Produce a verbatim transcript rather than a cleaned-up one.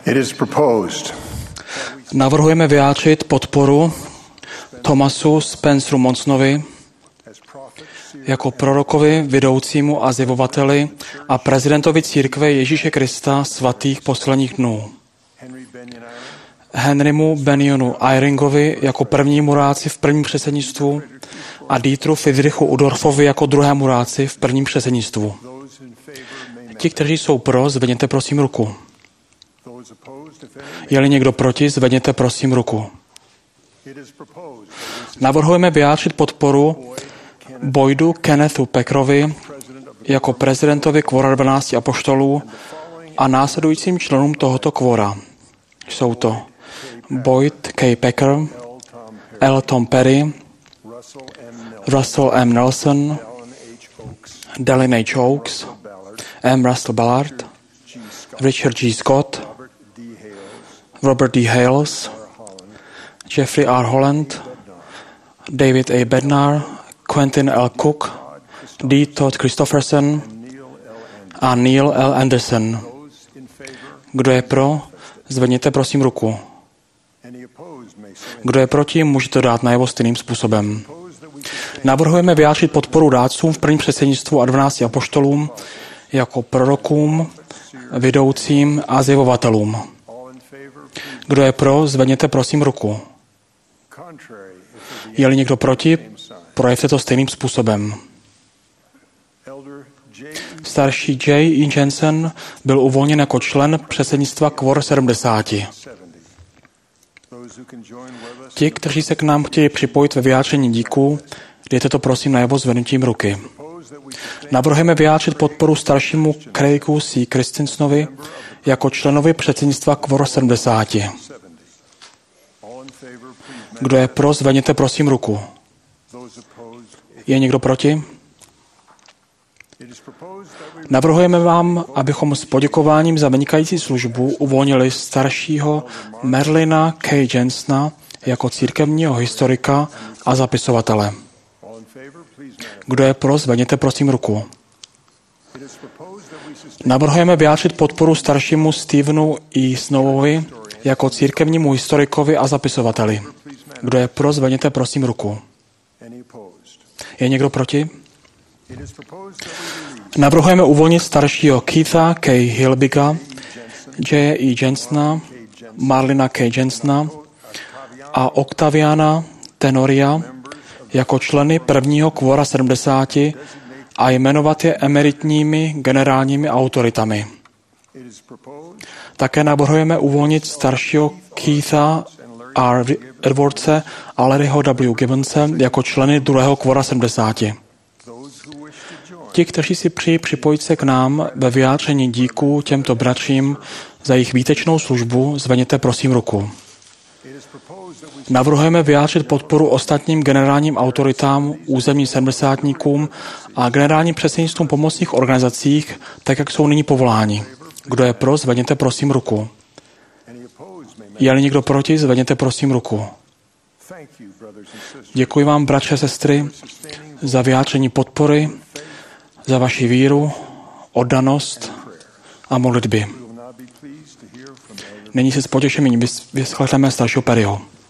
It is proposed. Navrhujeme vyjádřit podporu Thomasu Spenceru Monsonovi jako prorokovi, vedoucímu a zjevovateli a prezidentovi církve Ježíše Krista svatých posledních dnů. Henrymu Benionu Eyringovi jako prvnímu rádci v prvním předsednictvu a Dieteru Friedrichu Udorfovi jako druhému rádci v prvním předsednictvu. Ti, kteří jsou pro, zvedněte prosím ruku. Je-li někdo proti, zvedněte prosím ruku. Navrhujeme vyjádřit podporu Boydu Kennethu Packerovi jako prezidentovi kvora dvanácti apoštolů a následujícím členům tohoto kvora. Jsou to Boyd K. Packer, L. Tom Perry, Russell M. Nelson, Dallin H. Oaks, M. Russell Ballard, Richard G. Scott, Robert D. Hales, Jeffrey R. Holland, David A. Bednar, Quentin L. Cook, D. Todd Christopherson a Neil L. Anderson. Kdo je pro, zvedněte prosím ruku. Kdo je proti, můžete dát najevo stejným způsobem. Navrhujeme vyjádřit podporu rádcům v prvním předsednictvu a dvanácti apoštolům jako prorokům, vedoucím a zjevovatelům. Kdo je pro, zvedněte prosím ruku. Je-li někdo proti, projevte to stejným způsobem. Starší J. E. Jensen byl uvolněn jako člen předsednictva kvor sedmdesát. Ti, kteří se k nám chtějí připojit ve vyjádření díků, dejte to prosím najevo zvednutím ruky. Navrhujeme vyjádřit podporu staršímu Craigu C. Christensonovi jako členovi předsednictva kvor sedmdesát. Kdo je pro, zvedněte prosím ruku. Je někdo proti? Navrhujeme vám, abychom s poděkováním za vynikající službu uvolnili staršího Merlina K. Jensena jako církevního historika a zapisovatele. Kdo je pro, zvedněte prosím ruku. Navrhujeme vyjádřit podporu staršímu Stephenu E. Snowovi jako církevnímu historikovi a zapisovateli. Kdo je pro, zvedněte prosím ruku. Je někdo proti? Navrhujeme uvolnit staršího Keitha K. Hilbiga, J. E. Jensena, Marlina K. Jensena a Octaviana Tenoria jako členy prvního kvora sedmdesáti a jmenovat je emeritními generálními autoritami. Také navrhujeme uvolnit staršího Keitha R. Edwardse a Larryho W. Gibbonse jako členy druhého kvora sedmdesáti. Ti, kteří si přijí připojit se k nám ve vyjádření díků těmto bratřím za jejich výtečnou službu, zvedněte prosím ruku. Navrhujeme vyjádřit podporu ostatním generálním autoritám, územním sedmdesátníkům a generálním předsednictvům pomocných organizacích, tak jak jsou nyní povoláni. Kdo je pro, zvedněte prosím ruku. Je-li někdo proti, zvedněte prosím ruku. Děkuji vám, bratři a sestry, za vyjádření podpory, za vaši víru, oddanost a modlitby. Nyní si s potěšením vyslechneme staršího Perryho.